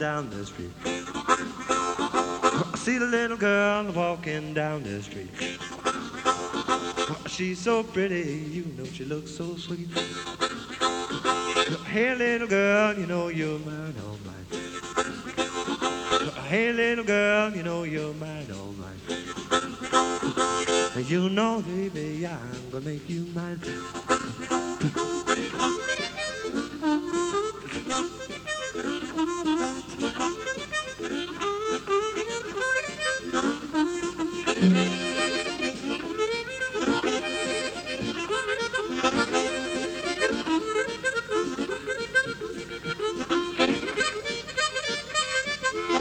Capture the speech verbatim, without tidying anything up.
down the street. I see the little girl walking down the street. She's so pretty, you know she looks so sweet. Hey little girl, you know you're mine, all mine. Hey little girl, you know you're mine, all mine. And you know, baby, I'm gonna make you mine.